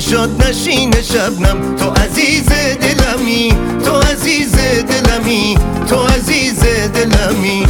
چشات نشین شبنم، تو عزیز دلمی، تو عزیز دلمی، تو عزیز دلمی.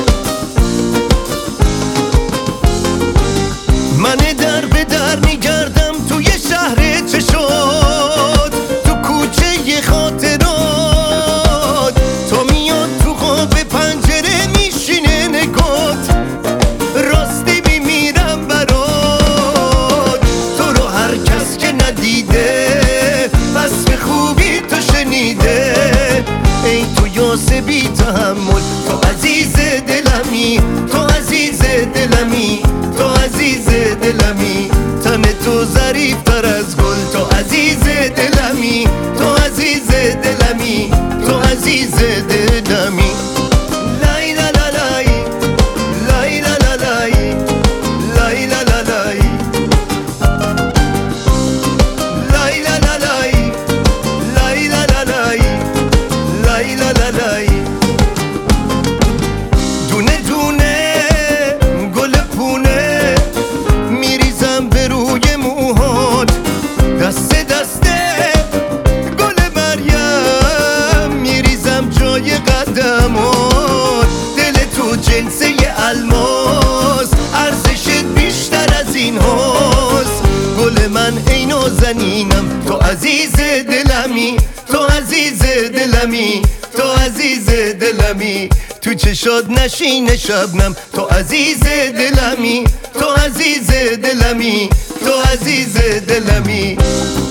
من در به در میگردم توی شهر چشات، تو کوچه خاطرات، تو میاد تو خواب پنجره میشینه نگات، راستی میمیرم برات. تو رو هر کس که ندیده وصف خوبی تو شنیده، ای تو یاس بی تحمل، تو عزیز دلمی، تو عزیز دلمی، تو عزیز دلمی. تن تو ظریف تر از گل، تو عزیز دلمی، تو عزیز دلمی، تو عزیز دلمی. لای لا لا لای، لای لا لا لای، لای لا لا لای، لای لا لا لای، لای لا لا لای، لای لا لا لای. دونه دونه گل پونه میریزم به روی موهات، دسته دسته گل مریم میریزم جای قدمات. دل تو جنسه الماس، ارزشت بیشتر از این هاست. گل من ای نازنینم، تو عزیز دلمی، تو عزیز دلمی، تو عزیز دلمی. تو چشات نشین شبنم، تو عزیز دلمی، تو عزیز دلمی، تو عزیز دلمی.